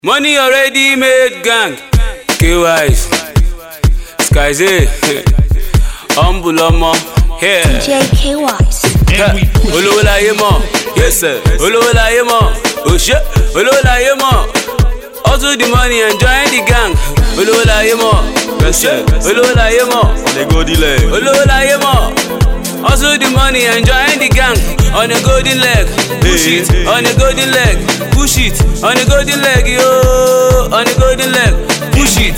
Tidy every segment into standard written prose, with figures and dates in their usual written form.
Money already made gang. K-Wise, Skyze, Humble Omo, yeah. DJ K-Wise. Olowo láyé mọ̀, yes sir. Olowo láyé mọ̀, oh shit. Olowo láyé mọ̀, hustle the money and join the gang. Olowo láyé mọ̀, yes sir. Olowo láyé mọ̀, Olowo láyé mọ̀, hustle the money and join the gang. On a golden leg, push it. On a golden leg, push it. On a golden leg, yo. On a golden leg, push it.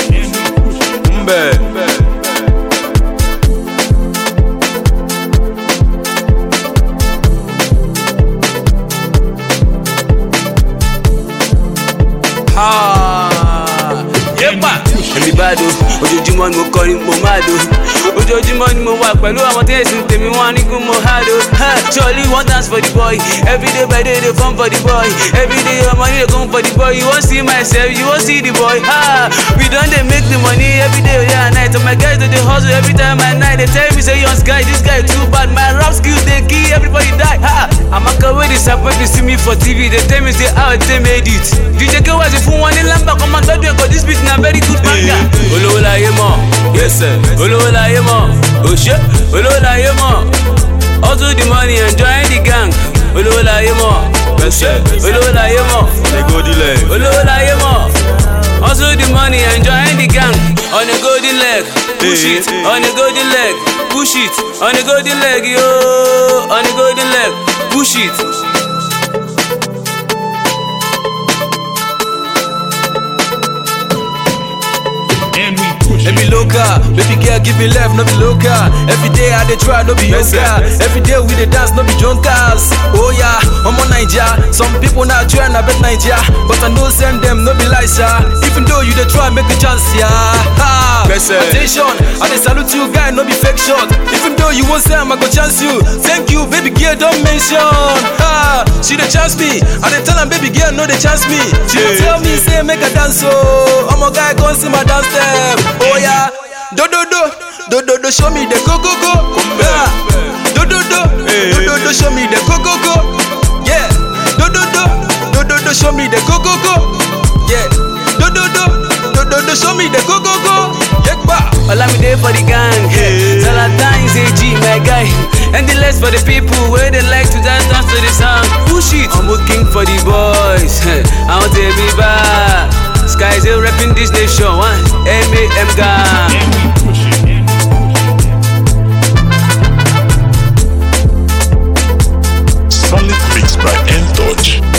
Èmi bad o, ojoojúmọ́ ni mo kọrin mo mad o. Ojoojúmọ́ ni mo wà pẹ̀lú àwọn tí ẹ̀sìn tèmi wọ́n ní kún mo hard o. Surely one dance for the boy, everyday by day dey fun for the boy. Everyday your money dey come for the boy. You wan see myself, you wan see the boy. We don dey make the money everyday day and night. And my guys dey hustle every time at night. They tell me say young guy, this guy too bad. My rap skills dey kill everybody die. I'm a coward disappoint to see me for TV. They tell me say how they made it. DJ K-Wise fún wọn ní lamba command don't do it 'cause this beat na very good banger. Olowo láyé mọ̀, yes sir. Olowo láyé mọ̀, oh shit. Olowo láyé mọ̀, hustle the money and join the gang. Olowo láyé mọ̀, yes sir. Olowo láyé mọ̀, Olowo láyé mọ̀, hustle the money and join the gang. On a golden leg, push it. On a golden leg, push it. On a golden leg, yo. On a golden leg, push it. Baby local, baby girl give me love, no be local. Every day I dey try, no be yoga. Every day we dey dance, no be junkers. Oh yeah, I'm on Naija. Some people now try and I bet Naija, but I no send them, no be lies, even though you dey try make a chance, yeah. Attention, I dey salute you, guy, no be fake shot. Even though you won't say I go chance you. Thank you, baby girl, don't mention. She dey chance me, I dey tell her baby girl no dey chance me. She dey tell me say make a dance, oh. I'm a guy, go see my dance step. Oh yeah, do, show me the go. Yeah, do, show me the go. Yeah, do, show me the go. Yeah, do, show me the go. Yeah, all I'm there for the gang. Salatan is a G, my guy. And the less for the people where they like to dance to the song. Push it. I'm looking for the boys. I want to be back. Skyze repping this nation, M.A.M. gang. Solid mix by N-Touch.